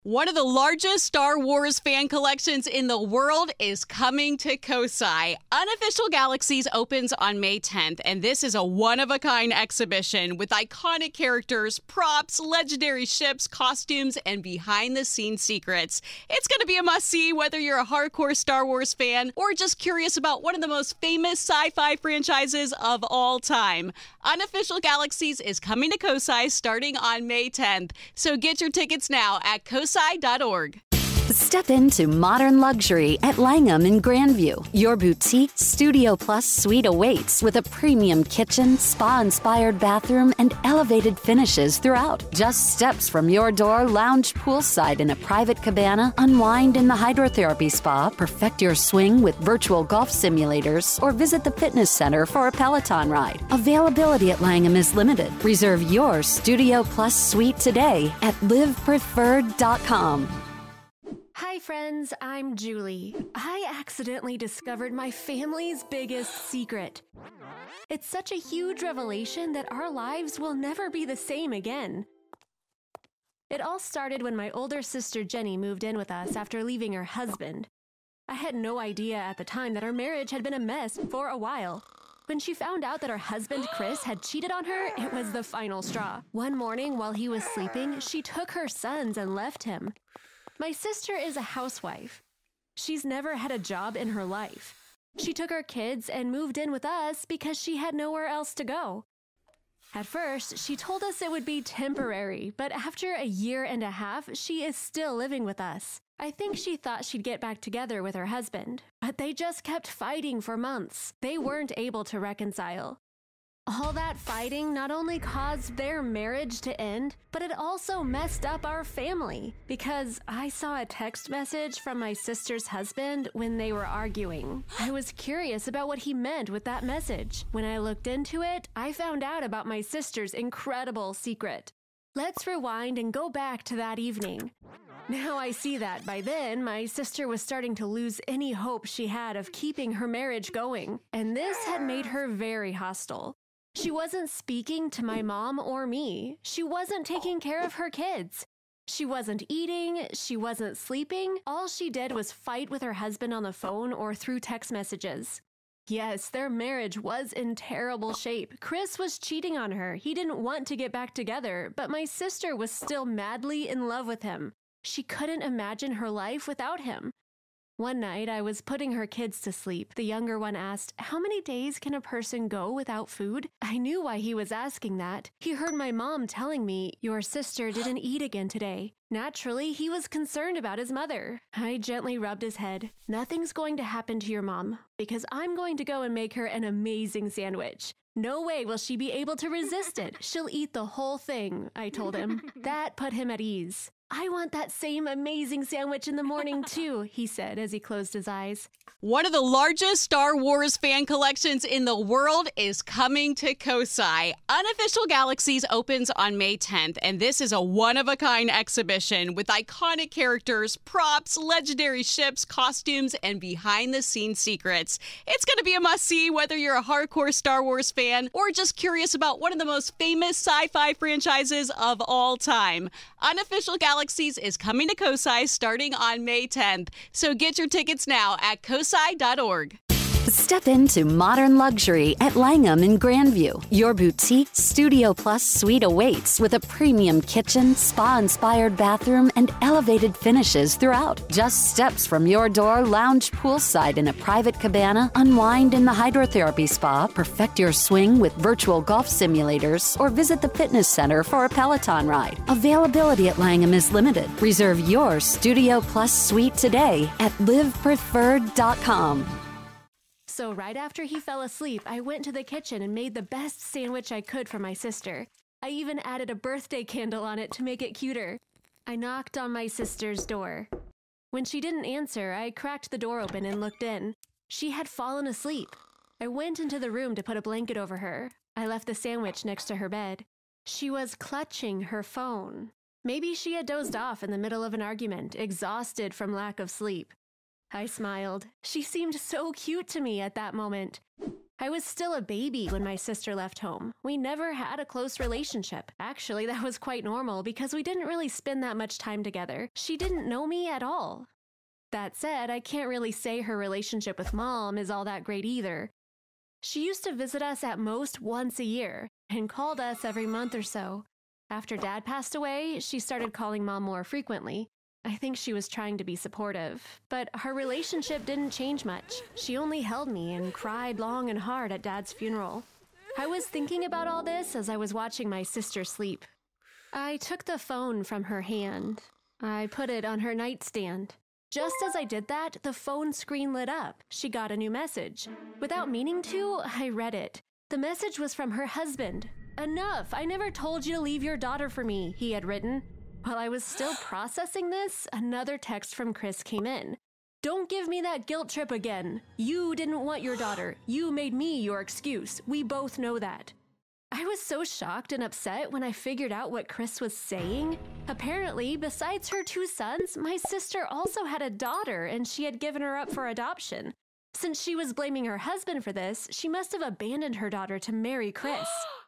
One of the largest Star Wars fan collections in the world is coming to Kosai. Unofficial Galaxies opens on May 10th, and this is a one-of-a-kind exhibition with iconic characters, props, legendary ships, costumes, and behind-the-scenes secrets. It's going to be a must-see whether you're a hardcore Star Wars fan or just curious about one of the most famous sci-fi franchises of all time. Unofficial Galaxies is coming to Kosai starting on May 10th, so get your tickets now at kosai.org. Step into modern luxury at Langham in Grandview. Your boutique Studio Plus suite awaits with a premium kitchen, spa-inspired bathroom, and elevated finishes throughout. Just steps from your door, lounge poolside in a private cabana, unwind in the hydrotherapy spa, perfect your swing with virtual golf simulators, or visit the fitness center for a Peloton ride. Availability at Langham is limited. Reserve your Studio Plus suite today at livepreferred.com. Hi friends, I'm Julie. I accidentally discovered my family's biggest secret. It's such a huge revelation that our lives will never be the same again. It all started when my older sister Jenny moved in with us after leaving her husband. I had no idea at the time that our marriage had been a mess for a while. When she found out that her husband Chris had cheated on her, it was the final straw. One morning while he was sleeping, she took her sons and left him. My sister is a housewife. She's never had a job in her life. She took her kids and moved in with us because she had nowhere else to go. At first, she told us it would be temporary, but after a year and a half, she is still living with us. I think she thought she'd get back together with her husband, but they just kept fighting for months. They weren't able to reconcile. All that fighting not only caused their marriage to end, but it also messed up our family. Because I saw a text message from my sister's husband when they were arguing. I was curious about what he meant with that message. When I looked into it, I found out about my sister's incredible secret. Let's rewind and go back to that evening. Now I see that by then, my sister was starting to lose any hope she had of keeping her marriage going, and this had made her very hostile. She wasn't speaking to my mom or me. She wasn't taking care of her kids. She wasn't eating. She wasn't sleeping. All she did was fight with her husband on the phone or through text messages. Yes, their marriage was in terrible shape. Chris was cheating on her. He didn't want to get back together, but my sister was still madly in love with him. She couldn't imagine her life without him. One night, I was putting her kids to sleep. The younger one asked, "How many days can a person go without food?" I knew why he was asking that. He heard my mom telling me, "Your sister didn't eat again today." Naturally, he was concerned about his mother. I gently rubbed his head. "Nothing's going to happen to your mom, because I'm going to go and make her an amazing sandwich. No way will she be able to resist it. She'll eat the whole thing," I told him. That put him at ease. "I want that same amazing sandwich in the morning too," he said as he closed his eyes. One of the largest Star Wars fan collections in the world is coming to Kosai. Unofficial Galaxies opens on May 10th, and this is a one-of-a-kind exhibition with iconic characters, props, legendary ships, costumes, and behind-the-scenes secrets. It's going to be a must-see whether you're a hardcore Star Wars fan or just curious about one of the most famous sci-fi franchises of all time. Unofficial Galaxies is coming to Kosai starting on May 10th, so get your tickets now at kosai.org. Step into modern luxury at Langham in Grandview. Your boutique Studio Plus suite awaits with a premium kitchen, spa-inspired bathroom, and elevated finishes throughout. Just steps from your door, lounge poolside in a private cabana, unwind in the hydrotherapy spa, perfect your swing with virtual golf simulators, or visit the fitness center for a Peloton ride. Availability at Langham is limited. Reserve your Studio Plus suite today at livepreferred.com. So right after he fell asleep, I went to the kitchen and made the best sandwich I could for my sister. I even added a birthday candle on it to make it cuter. I knocked on my sister's door. When she didn't answer, I cracked the door open and looked in. She had fallen asleep. I went into the room to put a blanket over her. I left the sandwich next to her bed. She was clutching her phone. Maybe she had dozed off in the middle of an argument, exhausted from lack of sleep. I smiled. She seemed so cute to me at that moment. I was still a baby when my sister left home. We never had a close relationship. Actually, that was quite normal because we didn't really spend that much time together. She didn't know me at all. That said, I can't really say her relationship with Mom is all that great either. She used to visit us at most once a year and called us every month or so. After Dad passed away, she started calling Mom more frequently. I think she was trying to be supportive, but our relationship didn't change much. She only held me and cried long and hard at Dad's funeral. I was thinking about all this as I was watching my sister sleep. I took the phone from her hand. I put it on her nightstand. Just as I did that, the phone screen lit up. She got a new message. Without meaning to, I read it. The message was from her husband. "Enough! I never told you to leave your daughter for me," he had written. While I was still processing this, another text from Chris came in. "Don't give me that guilt trip again. You didn't want your daughter. You made me your excuse. We both know that." I was so shocked and upset when I figured out what Chris was saying. Apparently, besides her 2 sons, my sister also had a daughter and she had given her up for adoption. Since she was blaming her husband for this, she must have abandoned her daughter to marry Chris.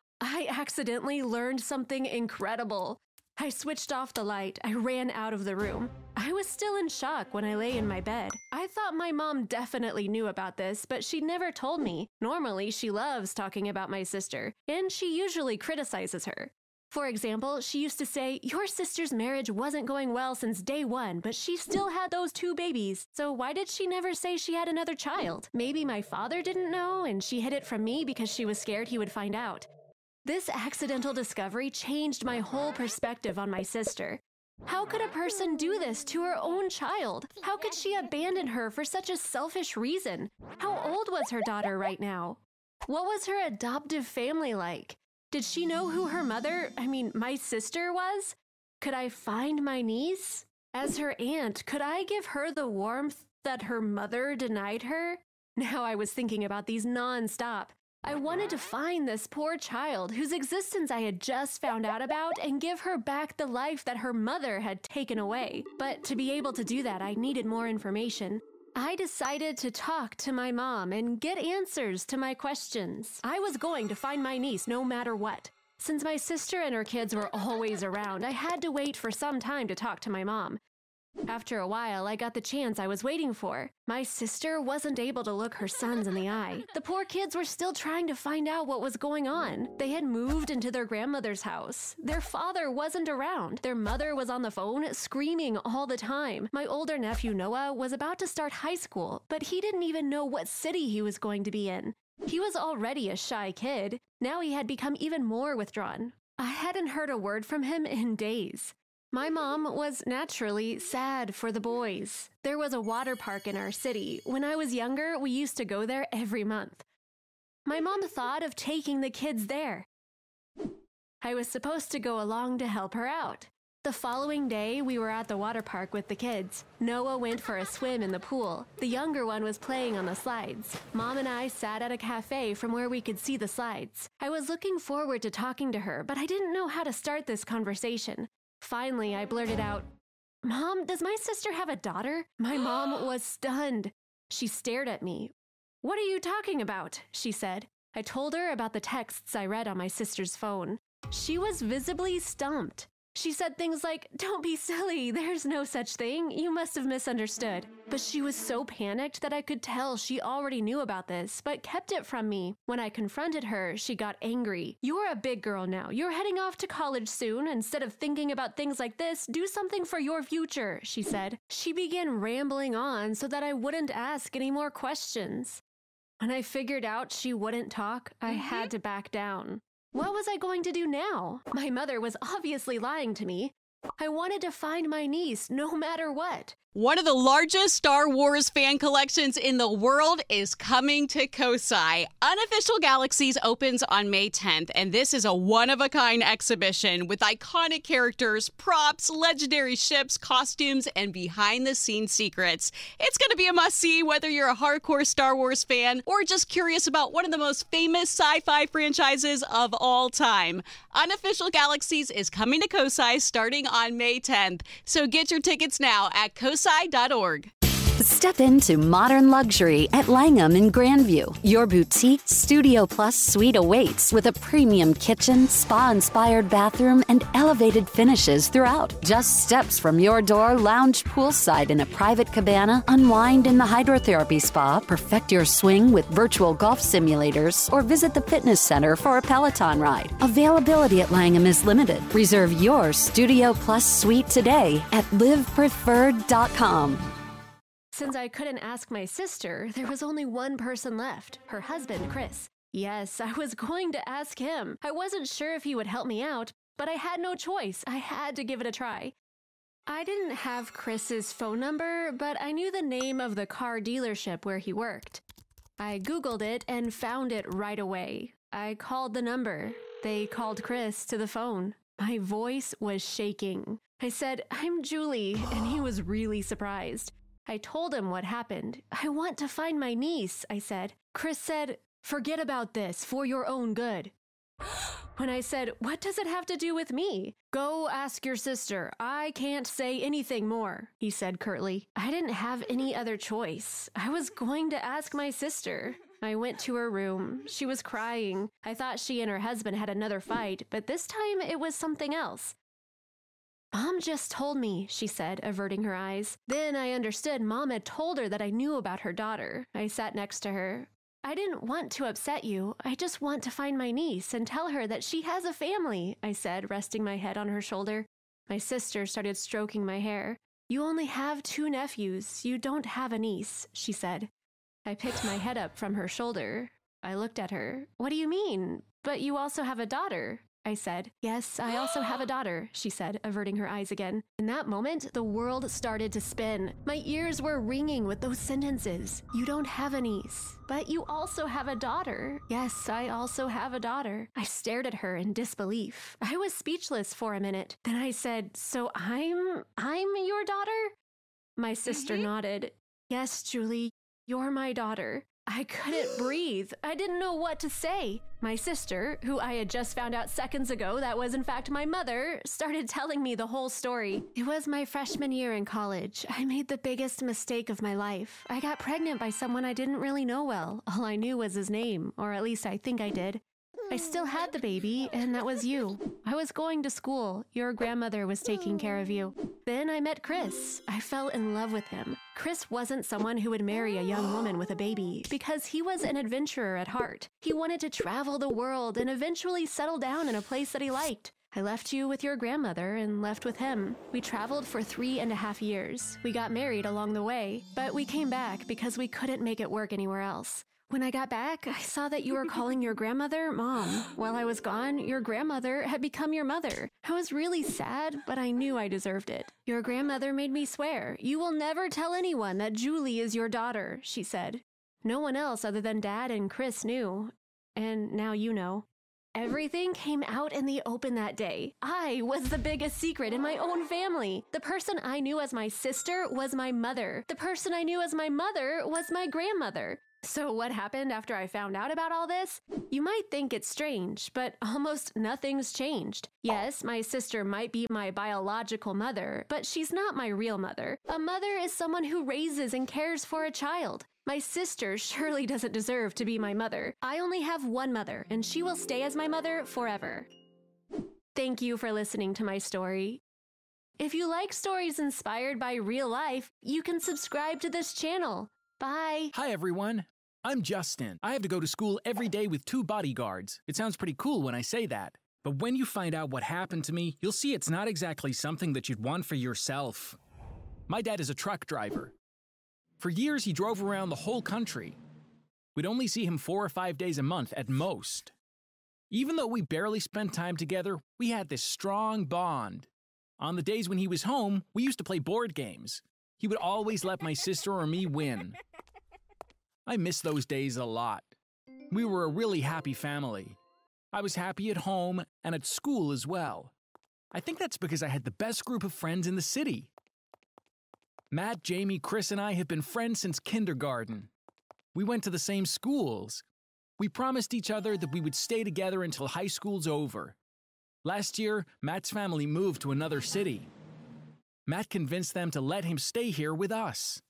I accidentally learned something incredible. I switched off the light. I ran out of the room. I was still in shock when I lay in my bed. I thought my mom definitely knew about this, but she never told me. Normally, she loves talking about my sister, and she usually criticizes her. For example, she used to say, "Your sister's marriage wasn't going well since day one, but she still had those 2 babies. So why did she never say she had another child? Maybe my father didn't know, and she hid it from me because she was scared he would find out." This accidental discovery changed my whole perspective on my sister. How could a person do this to her own child? How could she abandon her for such a selfish reason? How old was her daughter right now? What was her adoptive family like? Did she know who her mother, my sister was? Could I find my niece? As her aunt, could I give her the warmth that her mother denied her? Now I was thinking about these non-stop. I wanted to find this poor child whose existence I had just found out about and give her back the life that her mother had taken away. But to be able to do that, I needed more information. I decided to talk to my mom and get answers to my questions. I was going to find my niece no matter what. Since my sister and her kids were always around, I had to wait for some time to talk to my mom. After a while, I got the chance I was waiting for. My sister wasn't able to look her sons in the eye. The poor kids were still trying to find out what was going on. They had moved into their grandmother's house. Their father wasn't around. Their mother was on the phone, screaming all the time. My older nephew, Noah, was about to start high school, but he didn't even know what city he was going to be in. He was already a shy kid. Now he had become even more withdrawn. I hadn't heard a word from him in days. My mom was naturally sad for the boys. There was a water park in our city. When I was younger, we used to go there every month. My mom thought of taking the kids there. I was supposed to go along to help her out. The following day, we were at the water park with the kids. Noah went for a swim in the pool. The younger one was playing on the slides. Mom and I sat at a cafe from where we could see the slides. I was looking forward to talking to her, but I didn't know how to start this conversation. Finally, I blurted out, "Mom, does my sister have a daughter?" My mom was stunned. She stared at me. "What are you talking about?" she said. I told her about the texts I read on my sister's phone. She was visibly stumped. She said things like, "Don't be silly, there's no such thing, you must have misunderstood." But she was so panicked that I could tell she already knew about this, but kept it from me. When I confronted her, she got angry. "You're a big girl now, you're heading off to college soon. Instead of thinking about things like this, do something for your future," she said. She began rambling on so that I wouldn't ask any more questions. When I figured out she wouldn't talk, I had to back down. What was I going to do now? My mother was obviously lying to me. I wanted to find my niece no matter what. One of the largest Star Wars fan collections in the world is coming to Kosai. Unofficial Galaxies opens on May 10th, and this is a one-of-a-kind exhibition with iconic characters, props, legendary ships, costumes, and behind-the-scenes secrets. It's going to be a must-see whether you're a hardcore Star Wars fan or just curious about one of the most famous sci-fi franchises of all time. Unofficial Galaxies is coming to Kosai starting on May 10th, so get your tickets now at kosai.org. Step into modern luxury at Langham in Grandview. Your boutique Studio Plus suite awaits with a premium kitchen, spa-inspired bathroom, and elevated finishes throughout. Just steps from your door, lounge poolside in a private cabana, unwind in the hydrotherapy spa, perfect your swing with virtual golf simulators, or visit the fitness center for a Peloton ride. Availability at Langham is limited. Reserve your Studio Plus suite today at livepreferred.com. Since I couldn't ask my sister, there was only one person left, her husband, Chris. Yes, I was going to ask him. I wasn't sure if he would help me out, but I had no choice. I had to give it a try. I didn't have Chris's phone number, but I knew the name of the car dealership where he worked. I Googled it and found it right away. I called the number. They called Chris to the phone. My voice was shaking. I said, "I'm Julie," and he was really surprised. I told him what happened. "I want to find my niece," I said. Chris said, "Forget about this for your own good." When I said, "What does it have to do with me?" "Go ask your sister. I can't say anything more," he said curtly. I didn't have any other choice. I was going to ask my sister. I went to her room. She was crying. I thought she and her husband had another fight, but this time it was something else. "Mom just told me," she said, averting her eyes. Then I understood Mom had told her that I knew about her daughter. I sat next to her. "I didn't want to upset you. I just want to find my niece and tell her that she has a family," I said, resting my head on her shoulder. My sister started stroking my hair. "You only have 2 nephews. You don't have a niece," she said. I picked my head up from her shoulder. I looked at her. "What do you mean? But you also have a daughter," I said. "Yes, I also have a daughter," she said, averting her eyes again. In that moment, the world started to spin. My ears were ringing with those sentences. "You don't have a niece, but you also have a daughter." "Yes, I also have a daughter." I stared at her in disbelief. I was speechless for a minute. Then I said, "So I'm your daughter?" My sister nodded. "Yes, Julie, you're my daughter." I couldn't breathe. I didn't know what to say. My sister, who I had just found out seconds ago that was in fact my mother, started telling me the whole story. "It was my freshman year in college. I made the biggest mistake of my life. I got pregnant by someone I didn't really know well. All I knew was his name, or at least I think I did. I still had the baby, and that was you. I was going to school. Your grandmother was taking care of you. Then I met Chris. I fell in love with him. Chris wasn't someone who would marry a young woman with a baby because he was an adventurer at heart. He wanted to travel the world and eventually settle down in a place that he liked. I left you with your grandmother and left with him. We traveled for 3.5 years. We got married along the way, but we came back because we couldn't make it work anywhere else. When I got back, I saw that you were calling your grandmother Mom. While I was gone, your grandmother had become your mother. I was really sad, but I knew I deserved it. Your grandmother made me swear, "You will never tell anyone that Julie is your daughter," she said. No one else other than Dad and Chris knew. And now you know. Everything came out in the open that day. I was the biggest secret in my own family. The person I knew as my sister was my mother. The person I knew as my mother was my grandmother. So what happened after I found out about all this? You might think it's strange, but almost nothing's changed. Yes, my sister might be my biological mother, but she's not my real mother. A mother is someone who raises and cares for a child. My sister surely doesn't deserve to be my mother. I only have one mother, and she will stay as my mother forever. Thank you for listening to my story. If you like stories inspired by real life, you can subscribe to this channel. Bye. Hi, everyone. I'm Justin. I have to go to school every day with 2 bodyguards. It sounds pretty cool when I say that. But when you find out what happened to me, you'll see it's not exactly something that you'd want for yourself. My dad is a truck driver. For years, he drove around the whole country. We'd only see him 4 or 5 days a month at most. Even though we barely spent time together, we had this strong bond. On the days when he was home, we used to play board games. He would always let my sister or me win. I miss those days a lot. We were a really happy family. I was happy at home and at school as well. I think that's because I had the best group of friends in the city. Matt, Jamie, Chris, and I have been friends since kindergarten. We went to the same schools. We promised each other that we would stay together until high school's over. Last year, Matt's family moved to another city. Matt convinced them to let him stay here with us.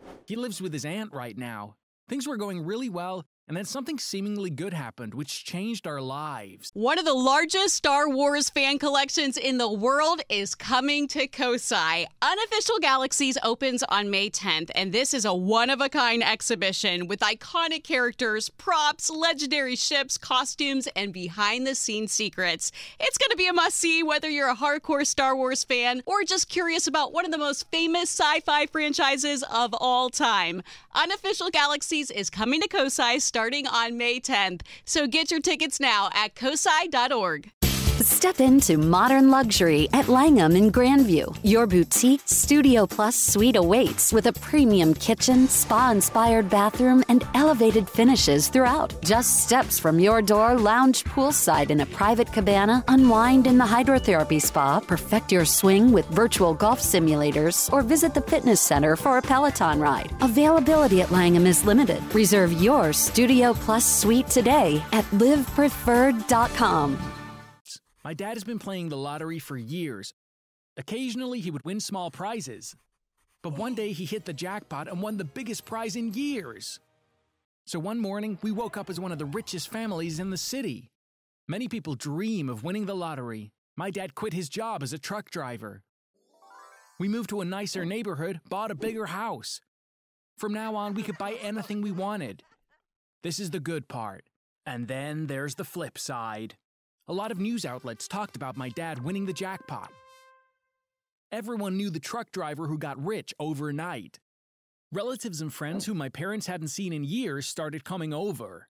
He lives with his aunt right now. Things were going really well, and then something seemingly good happened, which changed our lives. One of the largest Star Wars fan collections in the world is coming to Kosai. Unofficial Galaxies opens on May 10th, and this is a one-of-a-kind exhibition with iconic characters, props, legendary ships, costumes, and behind-the-scenes secrets. It's going to be a must-see whether you're a hardcore Star Wars fan or just curious about one of the most famous sci-fi franchises of all time. Unofficial Galaxies is coming to Kosai starting on May 10th. So get your tickets now at kosai.org. Step into modern luxury at Langham in Grandview. Your boutique Studio Plus suite awaits with a premium kitchen, spa-inspired bathroom, and elevated finishes throughout. Just steps from your door, lounge poolside in a private cabana, unwind in the hydrotherapy spa, perfect your swing with virtual golf simulators, or visit the fitness center for a Peloton ride. Availability at Langham is limited. Reserve your Studio Plus suite today at livepreferred.com. My dad has been playing the lottery for years. Occasionally, he would win small prizes. But one day, he hit the jackpot and won the biggest prize in years. So one morning, we woke up as one of the richest families in the city. Many people dream of winning the lottery. My dad quit his job as a truck driver. We moved to a nicer neighborhood, bought a bigger house. From now on, we could buy anything we wanted. This is the good part. And then there's the flip side. A lot of news outlets talked about my dad winning the jackpot. Everyone knew the truck driver who got rich overnight. Relatives and friends whom my parents hadn't seen in years started coming over.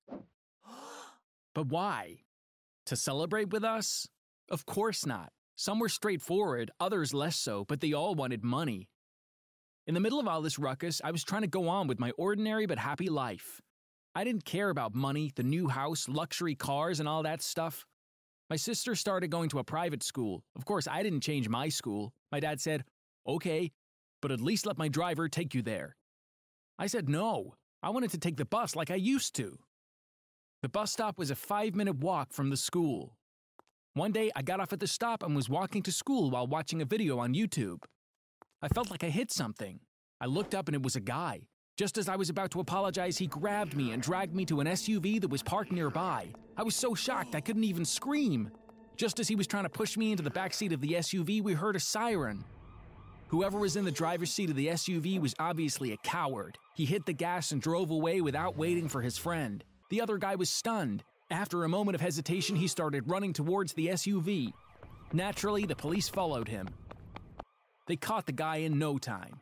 But why? To celebrate with us? Of course not. Some were straightforward, others less so, but they all wanted money. In the middle of all this ruckus, I was trying to go on with my ordinary but happy life. I didn't care about money, the new house, luxury cars, and all that stuff. My sister started going to a private school. Of course, I didn't change my school. My dad said, "Okay, but at least let my driver take you there." I said no. I wanted to take the bus like I used to. The bus stop was a 5-minute walk from the school. One day, I got off at the stop and was walking to school while watching a video on YouTube. I felt like I hit something. I looked up and it was a guy. Just as I was about to apologize, he grabbed me and dragged me to an SUV that was parked nearby. I was so shocked I couldn't even scream. Just as he was trying to push me into the backseat of the SUV, we heard a siren. Whoever was in the driver's seat of the SUV was obviously a coward. He hit the gas and drove away without waiting for his friend. The other guy was stunned. After a moment of hesitation, he started running towards the SUV. Naturally, the police followed him. They caught the guy in no time.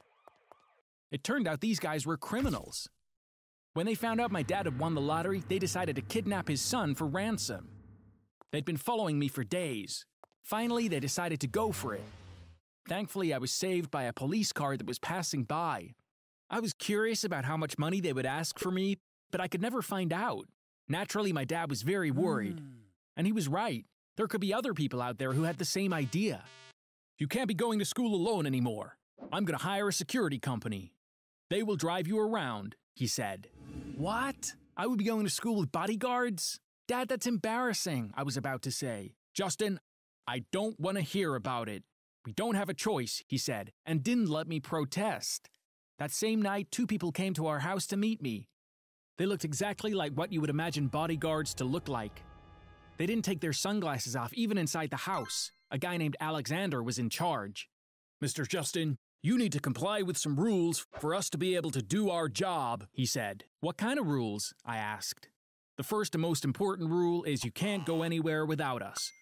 It turned out these guys were criminals. When they found out my dad had won the lottery, they decided to kidnap his son for ransom. They'd been following me for days. Finally, they decided to go for it. Thankfully, I was saved by a police car that was passing by. I was curious about how much money they would ask for me, but I could never find out. Naturally, my dad was very worried. And he was right. There could be other people out there who had the same idea. "You can't be going to school alone anymore. I'm going to hire a security company. They will drive you around," he said. What? I would be going to school with bodyguards? Dad, that's embarrassing, I was about to say. "Justin, I don't want to hear about it. We don't have a choice," he said, and didn't let me protest. That same night, 2 people came to our house to meet me. They looked exactly like what you would imagine bodyguards to look like. They didn't take their sunglasses off even inside the house. A guy named Alexander was in charge. "Mr. Justin, you need to comply with some rules for us to be able to do our job," he said. "What kind of rules?" I asked. "The first and most important rule is you can't go anywhere without us.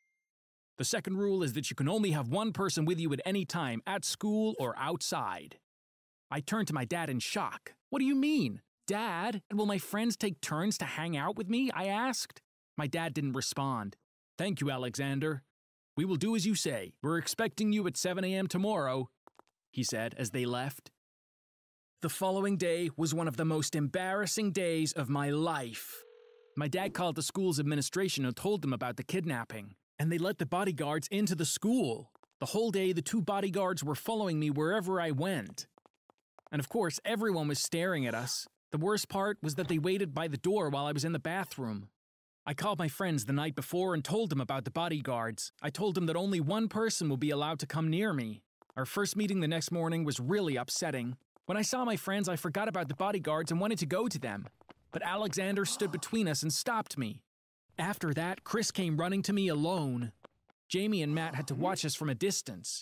The second rule is that you can only have one person with you at any time, at school or outside." I turned to my dad in shock. "What do you mean? Dad, and will my friends take turns to hang out with me?" I asked. My dad didn't respond. "Thank you, Alexander. We will do as you say. We're expecting you at 7 a.m. tomorrow," he said as they left. The following day was one of the most embarrassing days of my life. My dad called the school's administration and told them about the kidnapping, and they let the bodyguards into the school. The whole day, the 2 bodyguards were following me wherever I went. And of course, everyone was staring at us. The worst part was that they waited by the door while I was in the bathroom. I called my friends the night before and told them about the bodyguards. I told them that only one person would be allowed to come near me. Our first meeting the next morning was really upsetting. When I saw my friends, I forgot about the bodyguards and wanted to go to them. But Alexander stood between us and stopped me. After that, Chris came running to me alone. Jamie and Matt had to watch us from a distance.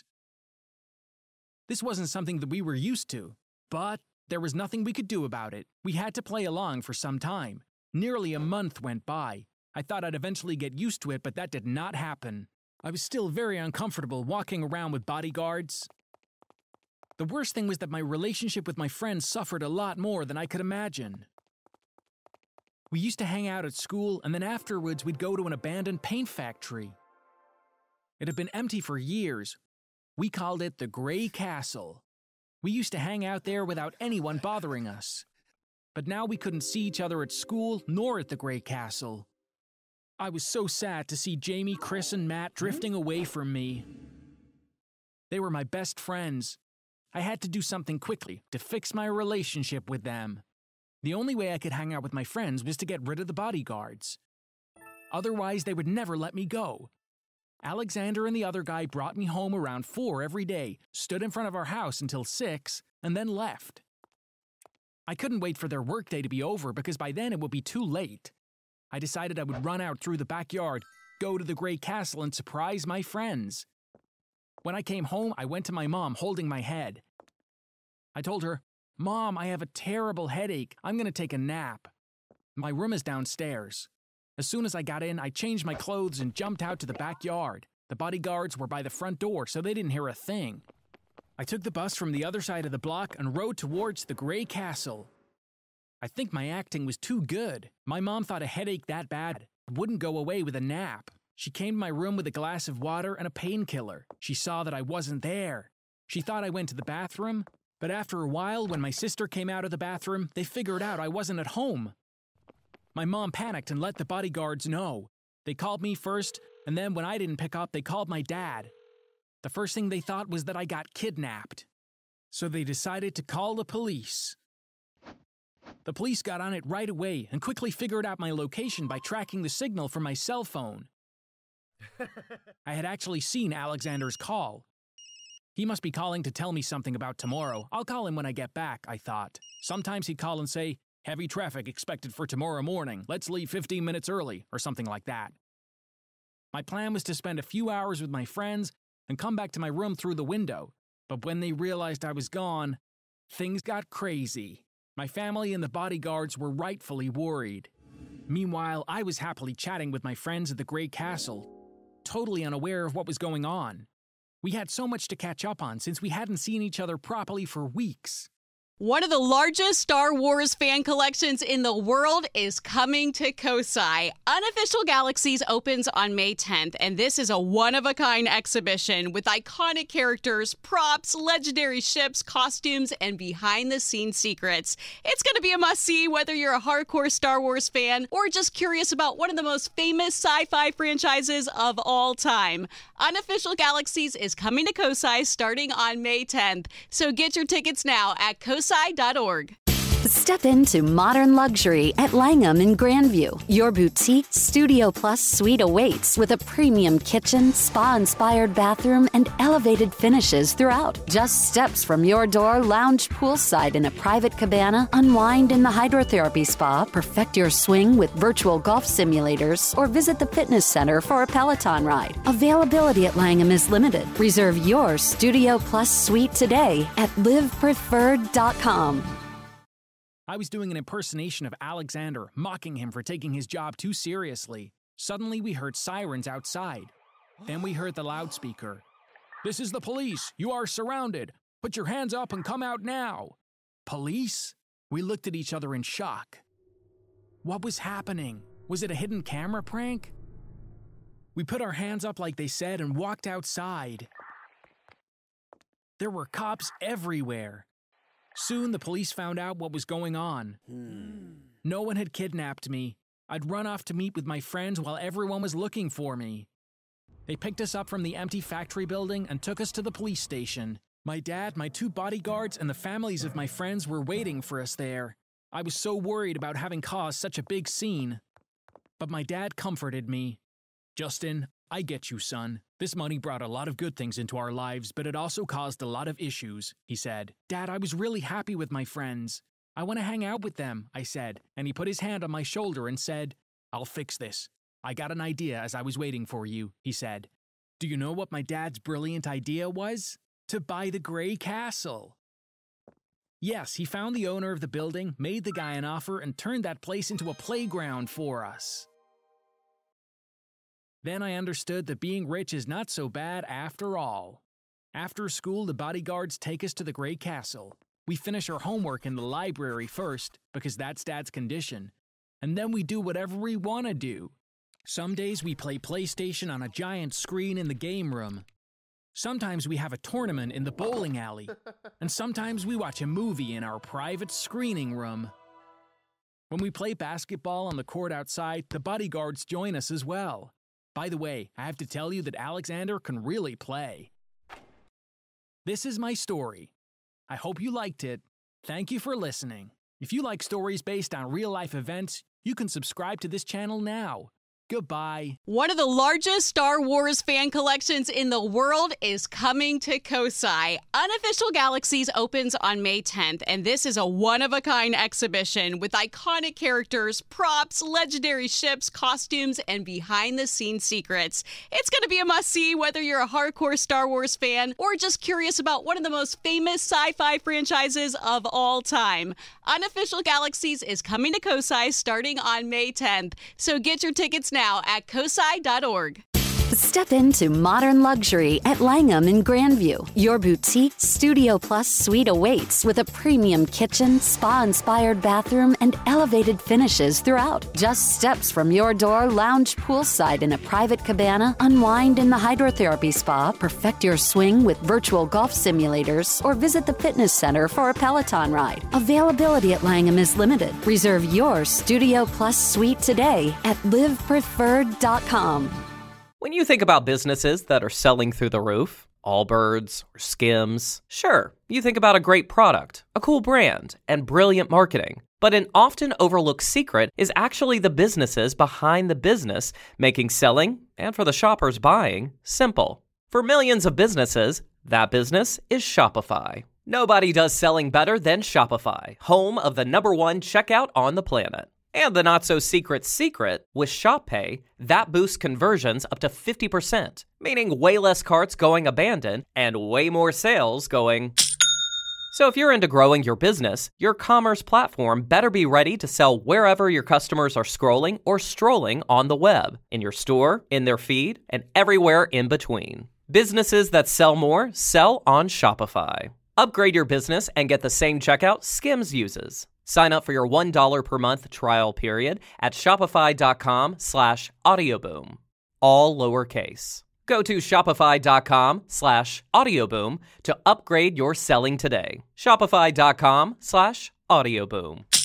This wasn't something that we were used to, but there was nothing we could do about it. We had to play along for some time. Nearly a month went by. I thought I'd eventually get used to it, but that did not happen. I was still very uncomfortable walking around with bodyguards. The worst thing was that my relationship with my friends suffered a lot more than I could imagine. We used to hang out at school, and then afterwards we'd go to an abandoned paint factory. It had been empty for years. We called it the Grey Castle. We used to hang out there without anyone bothering us. But now we couldn't see each other at school nor at the Grey Castle. I was so sad to see Jamie, Chris, and Matt drifting away from me. They were my best friends. I had to do something quickly to fix my relationship with them. The only way I could hang out with my friends was to get rid of the bodyguards. Otherwise, they would never let me go. Alexander and the other guy brought me home around 4 every day, stood in front of our house until 6, and then left. I couldn't wait for their workday to be over because by then it would be too late. I decided I would run out through the backyard, go to the Grey Castle, and surprise my friends. When I came home, I went to my mom holding my head. I told her, "Mom, I have a terrible headache. I'm going to take a nap. My room is downstairs." As soon as I got in, I changed my clothes and jumped out to the backyard. The bodyguards were by the front door, so they didn't hear a thing. I took the bus from the other side of the block and rode towards the Grey Castle. I think my acting was too good. My mom thought a headache that bad wouldn't go away with a nap. She came to my room with a glass of water and a painkiller. She saw that I wasn't there. She thought I went to the bathroom, but after a while, when my sister came out of the bathroom, they figured out I wasn't at home. My mom panicked and let the bodyguards know. They called me first, and then when I didn't pick up, they called my dad. The first thing they thought was that I got kidnapped. So they decided to call the police. The police got on it right away and quickly figured out my location by tracking the signal from my cell phone. I had actually seen Alexander's call. He must be calling to tell me something about tomorrow. I'll call him when I get back, I thought. Sometimes he'd call and say, "Heavy traffic expected for tomorrow morning. Let's leave 15 minutes early," or something like that. My plan was to spend a few hours with my friends and come back to my room through the window. But when they realized I was gone, things got crazy. My family and the bodyguards were rightfully worried. Meanwhile, I was happily chatting with my friends at the Grey Castle, totally unaware of what was going on. We had so much to catch up on since we hadn't seen each other properly for weeks. One of the largest Star Wars fan collections in the world is coming to Kosai. Unofficial Galaxies opens on May 10th, and this is a one-of-a-kind exhibition with iconic characters, props, legendary ships, costumes, and behind-the-scenes secrets. It's going to be a must-see whether you're a hardcore Star Wars fan or just curious about one of the most famous sci-fi franchises of all time. Unofficial Galaxies is coming to Kosai starting on May 10th, so get your tickets now at kosai.org. Step into modern luxury at Langham in Grandview. Your boutique Studio Plus suite awaits with a premium kitchen, spa-inspired bathroom, and elevated finishes throughout. Just steps from your door, lounge poolside in a private cabana, unwind in the hydrotherapy spa, perfect your swing with virtual golf simulators, or visit the fitness center for a Peloton ride. Availability at Langham is limited. Reserve your Studio Plus suite today at livepreferred.com. I was doing an impersonation of Alexander, mocking him for taking his job too seriously. Suddenly, we heard sirens outside. Then we heard the loudspeaker. "This is the police. You are surrounded. Put your hands up and come out now." Police? We looked at each other in shock. What was happening? Was it a hidden camera prank? We put our hands up like they said and walked outside. There were cops everywhere. Soon the police found out what was going on. No one had kidnapped me. I'd run off to meet with my friends while everyone was looking for me. They picked us up from the empty factory building and took us to the police station. My dad, my 2 bodyguards, and the families of my friends were waiting for us there. I was so worried about having caused such a big scene. But my dad comforted me. "Justin, I get you, son. This money brought a lot of good things into our lives, but it also caused a lot of issues, he said. Dad, I was really happy with my friends. I want to hang out with them, I said, and he put his hand on my shoulder and said, I'll fix this. I got an idea as I was waiting for you, he said. Do you know what my dad's brilliant idea was? To buy the Grey Castle. Yes, he found the owner of the building, made the guy an offer, and turned that place into a playground for us. Then I understood that being rich is not so bad after all. After school, the bodyguards take us to the Grey Castle. We finish our homework in the library first, because that's Dad's condition. And then we do whatever we want to do. Some days we play PlayStation on a giant screen in the game room. Sometimes we have a tournament in the bowling alley. And sometimes we watch a movie in our private screening room. When we play basketball on the court outside, the bodyguards join us as well. By the way, I have to tell you that Alexander can really play. This is my story. I hope you liked it. Thank you for listening. If you like stories based on real-life events, you can subscribe to this channel now. Goodbye. One of the largest Star Wars fan collections in the world is coming to Kosai. Unofficial Galaxies opens on May 10th, and this is a one-of-a-kind exhibition with iconic characters, props, legendary ships, costumes, and behind-the-scenes secrets. It's going to be a must-see whether you're a hardcore Star Wars fan or just curious about one of the most famous sci-fi franchises of all time. Unofficial Galaxies is coming to Kosai starting on May 10th, so get your tickets now at kosai.org. Step into modern luxury at Langham in Grandview. Your boutique Studio Plus suite awaits with a premium kitchen, spa-inspired bathroom, and elevated finishes throughout. Just steps from your door, lounge poolside in a private cabana, unwind in the hydrotherapy spa, perfect your swing with virtual golf simulators, or visit the fitness center for a Peloton ride. Availability at Langham is limited. Reserve your Studio Plus suite today at livepreferred.com. When you think about businesses that are selling through the roof, Allbirds or Skims, sure, you think about a great product, a cool brand, and brilliant marketing. But an often overlooked secret is actually the businesses behind the business, making selling, and for the shoppers buying, simple. For millions of businesses, that business is Shopify. Nobody does selling better than Shopify, home of the #1 checkout on the planet. And the not-so-secret secret, with Shop Pay, that boosts conversions up to 50%, meaning way less carts going abandoned and way more sales going... So if you're into growing your business, your commerce platform better be ready to sell wherever your customers are scrolling or strolling on the web, in your store, in their feed, and everywhere in between. Businesses that sell more sell on Shopify. Upgrade your business and get the same checkout Skims uses. Sign up for your $1 per month trial period at shopify.com/audioboom. All lowercase. Go to shopify.com/audioboom to upgrade your selling today. Shopify.com/audioboom.